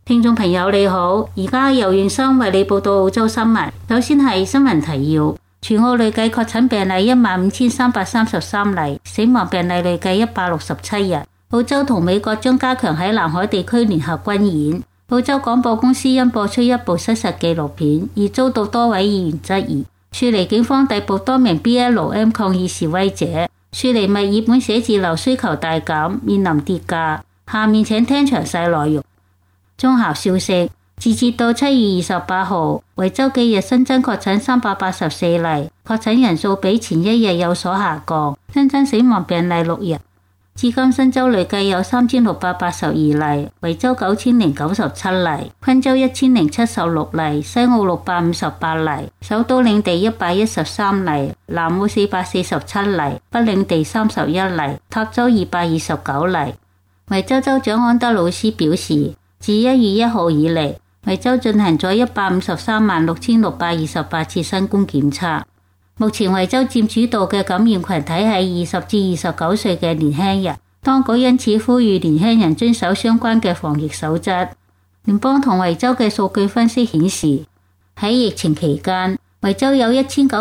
聽眾朋友你好，而家由袁生為你報道澳洲新聞。首先係新聞提要：全澳累計確診病例15,333例，死亡病例累計167人。澳洲同美國將加強喺南海地區聯合軍演。澳洲廣播公司因播出一部失實紀錄片而遭到多位議員質疑。雪梨警方逮捕多名 BLM 抗議示威者。雪梨墨爾本寫字樓需求大減，面臨跌價。下面請聽詳細內容。綜合消息，截至到7月28號，維州幾日新增確診384例，確診人數比前一日有所下降，新增死亡病例6人。至今新州累計有3682例，維州9097例，昆州1076例，西澳658例，首都領地113例，南澳447例，北領地31例，塔州229例。維州州長安德魯斯表示，自1月1號以嚟，維州進行咗1536628次新冠檢測。目前維州佔主導嘅感染群體係20至29歲嘅年輕人，當局因此呼籲年輕人遵守相關嘅防疫守則。聯邦同維州嘅數據分析顯示，喺疫情期間，維州有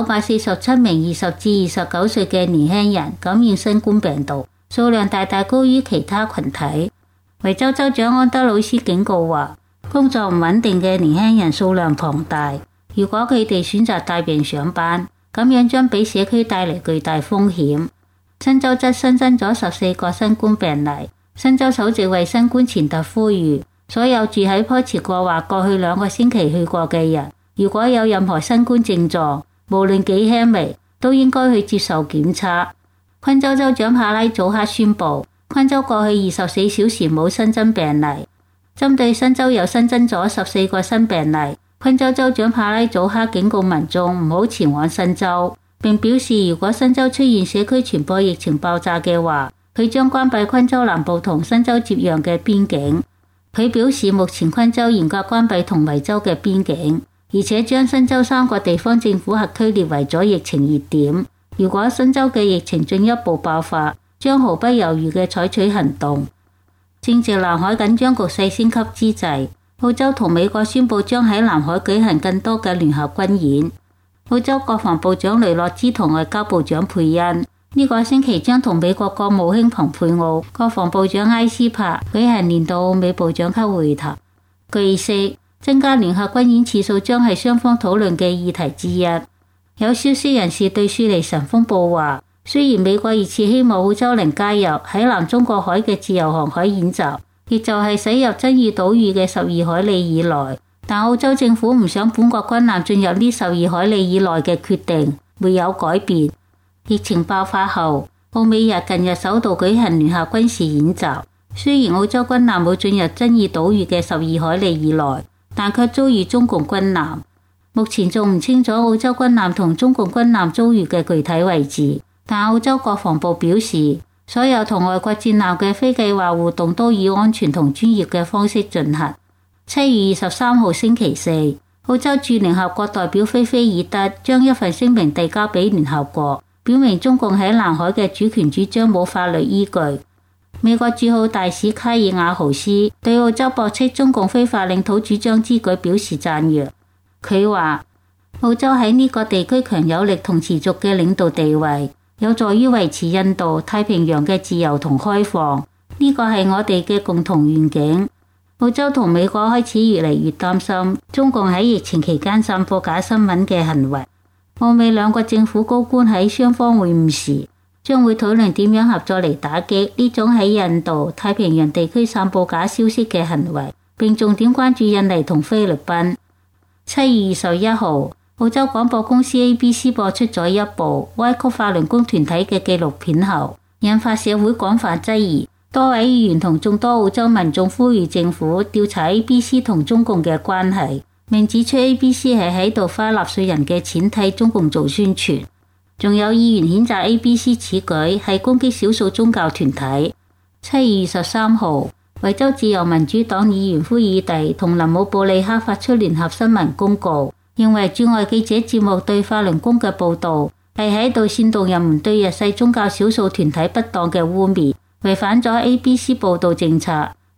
1947名20至29歲嘅年輕人感染新冠病毒，數量大大高於其他群體。維州州長安德魯斯警告話，工作唔穩定嘅年輕人數量龐大，如果佢哋選擇帶病上班，咁樣將俾社區帶嚟巨大風險。新州則新增咗14個新冠病例。新州首席衛生官錢特呼籲所有住喺坡茨過或過去2個星期去過嘅人，如果有任何新冠症狀，無論幾輕微，都應該去接受檢測。昆州州長帕拉祖克宣布，昆州過去24小時冇新增病例。針對新州又新增咗14個新病例，昆州州長帕拉祖克警告民眾唔好前往新州，並表示如果新州出現社區傳播疫情爆炸嘅話，佢將關閉昆州南部同新州接壤嘅邊境。佢表示目前昆州嚴格關閉同維州嘅邊境，而且將新州3個地方政府轄區列為咗疫情熱點。如果新州嘅疫情進一步爆發，將毫不猶豫嘅採取行動。正值南海緊張局勢升級之際，澳洲同美國宣布將喺南海舉行更多嘅聯合軍演。澳洲國防部長雷諾茲同外交部長佩恩呢個星期將同美國國務卿蓬佩奧、國防部長埃斯珀舉行年度澳美部長級會談。據悉，增加聯合軍演次數將係雙方討論嘅議題之一。有消息人士對雪梨晨鋒報話，雖然美國熱切希望澳洲能加入喺南中國海嘅自由航海演習，亦就係駛入爭議島嶼嘅12海里以內，但澳洲政府唔想本國軍艦進入呢12海里以內嘅決定沒有改變。疫情爆發後，澳美日近日首度舉行聯合軍事演習，雖然澳洲軍艦冇進入爭議島嶼嘅12海里以內，但卻遭遇中共軍艦。目前仲唔清楚澳洲軍艦同中共軍艦遭遇嘅具體位置，但澳洲國防部表示，所有同外國戰艦嘅非計劃互動都以安全同專業嘅方式進行。7月23號星期四，澳洲駐聯合國代表菲菲爾德將一份聲明遞交俾聯合國，表明中共喺南海嘅主權主張冇法律依據。美國駐澳大使卡爾瓦豪斯對澳洲駁斥中共非法領土主張之舉表示讚揚。佢話，澳洲喺呢個地區強有力同持續嘅領導地位，有助於維持印度太平洋嘅自由同開放，呢個係我哋嘅共同願景。澳洲同美國開始越嚟越擔心中共喺疫情期間散播假新聞嘅行為。澳美兩國政府高官喺雙方會晤時，將會討論點樣合作嚟打擊呢種喺印度太平洋地區散布假消息嘅行為，並重點關注印尼同菲律賓。7月21號，澳洲廣播公司 ABC 播出咗一部歪曲法輪功團體嘅紀錄片後，引發社會廣泛質疑。多位議員同眾多澳洲民眾呼籲政府調查 ABC 同中共嘅關係，並指出 ABC 係喺度花納稅人嘅錢替中共做宣傳。仲有議員譴責 ABC 此舉係攻擊少數宗教團體。7月23號，維州自由民主黨議員呼爾蒂同林姆布利克發出聯合新聞公告，認為駐外記者節目對法輪功嘅報導係喺度煽動人們對日系宗教少數團體不當嘅污蔑，違反咗 ABC 報導政策，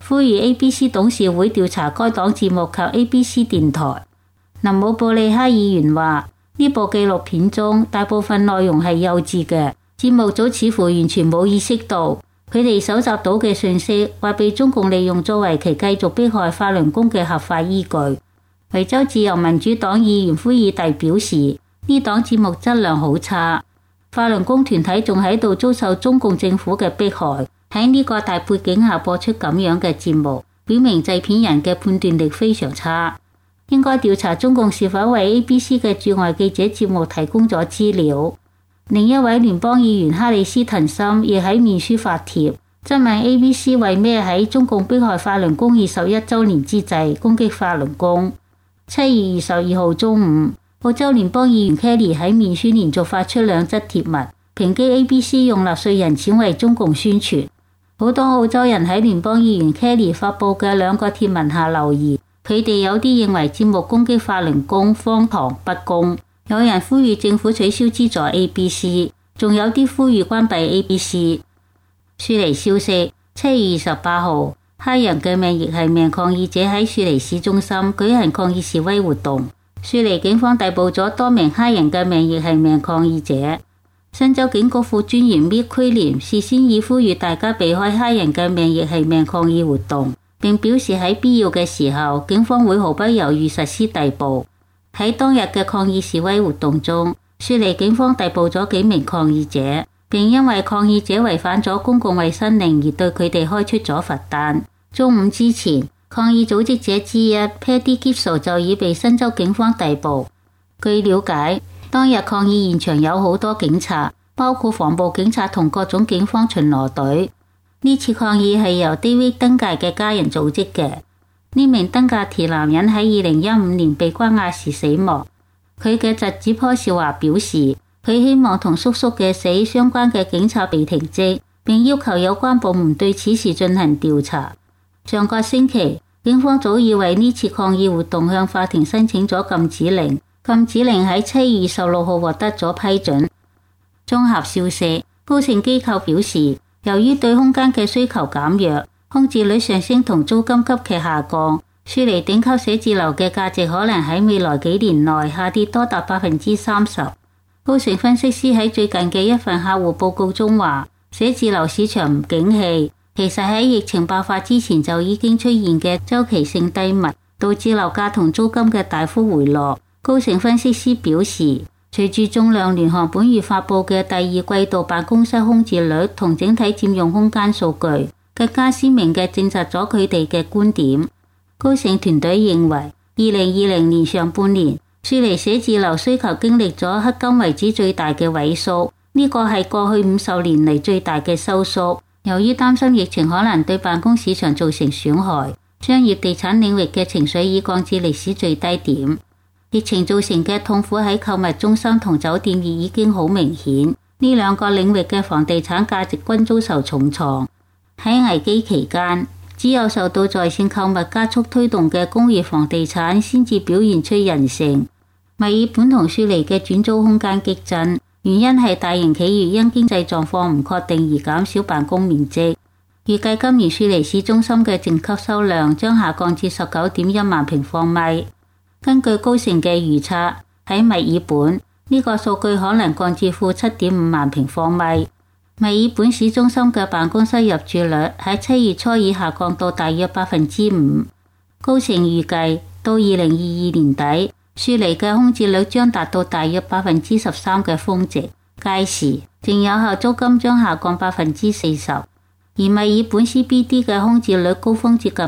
呼籲 ABC 董事會調查該檔節目及 ABC 電台。林姆布利克議員話：呢部紀錄片中大部分內容係幼稚嘅，節目組似乎完全冇意識到佢哋搜集到嘅信息或被中共利用作為其繼續迫害法輪功嘅合法依據。維州自由民主黨議員呼爾蒂表示，呢檔節目質量好差，法輪功團體仲喺度遭受中共政府嘅迫害。喺呢個大背景下播出咁樣嘅節目，表明製片人嘅判斷力非常差。應該調查中共是否為 ABC 嘅駐外記者節目提供咗資料。另一位聯邦議員哈里斯滕森亦喺面書發帖，質問 ABC 為咩喺中共迫害法輪功21週年之際攻擊法輪功。7月22號中午，澳洲聯邦議員 Kelly 喺面書連續發出2則貼文，抨擊 ABC 用納稅人錢為中共宣傳。好多澳洲人喺聯邦議員 Kelly 發布嘅2個貼文下留言，佢哋有啲認為節目攻擊法輪功荒唐不公，有人呼籲政府取消資助 ABC， 仲有啲呼籲關閉 ABC。雪梨消息，7月28號，黑人嘅命亦係命抗議者喺雪梨市中心舉行抗議示威活動，雪梨警方逮捕咗多名黑人嘅命亦係命抗議者。新州警局副專員 Mick Quilliam 事先已呼籲大家避開黑人嘅命亦係命抗議活動，並表示喺必要嘅時候，警方會毫不猶豫實施逮捕。喺當日嘅抗議示威活動中，雪梨警方逮捕咗幾名抗議者，並因為抗議者違反咗公共衛生令而對佢哋開出咗罰單。中午之前，抗議組織者之一 Paddy Gibson 就已被新州警方逮捕。據了解，當日抗議現場有好多警察，包括防暴警察同各種警方巡邏隊。呢次抗議係由 David 登戒嘅家人組織嘅。呢名登戒田男人喺2015年被關押時死亡。佢嘅侄子坡少華表示，佢希望同叔叔嘅死相關嘅警察被停職，並要求有關部門對此事進行調查。上個星期，警方早已為呢次抗議活動向法庭申請咗禁止令，禁止令喺7月26號獲得咗批准。綜合消息，高盛機構表示，由於對空間嘅需求減弱，空置率上升同租金急劇下降，雪梨頂級寫字樓嘅價值可能喺未來幾年內下跌多達 30%。高盛分析師喺最近嘅一份客戶報告中話，寫字樓市場唔景氣，其實喺疫情爆發之前就已經出現嘅週期性低迷，導致樓價同租金嘅大幅回落。高盛分析師表示，隨住仲量聯行本月發布嘅第2季度辦公室空置率同整體佔用空間數據，更加鮮明嘅證實咗佢哋嘅觀點。高盛團隊認為，2020年上半年，雪梨寫字樓需求經歷咗迄今為止最大嘅萎縮，呢個係過去50年嚟最大嘅收縮。由於擔心疫情可能對辦公市場造成損害，商業地產領域嘅情緒已降至歷史最低點。疫情造成嘅痛苦喺購物中心同酒店業已經好明顯，呢2個領域嘅房地產價值均遭受重創。喺危機期間，只有受到在線購物加速推動嘅工業房地產先至表現出韌性。墨爾本同雪梨嘅轉租空間激增，原因係大型企業因經濟狀況唔確定而減少辦公面積。預計今年雪梨市中心嘅淨吸收量將下降至 19.1 萬平方米。根據高盛嘅預測，喺墨爾本呢個數據可能降至負 7.5 萬平方米。墨爾本市中心嘅辦公室入住率喺7月初已下降到大約 5%。高盛預計到2022年底，雪梨嘅空置率將達到大約 13% 嘅峰值，屆時淨有效租金將下降 40%。而墨爾本 CBD 嘅空置率高峰接近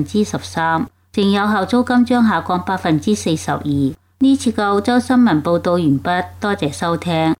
13%， 淨有效租金將下降 42%。呢次嘅澳洲新聞報道完畢，多謝收聽。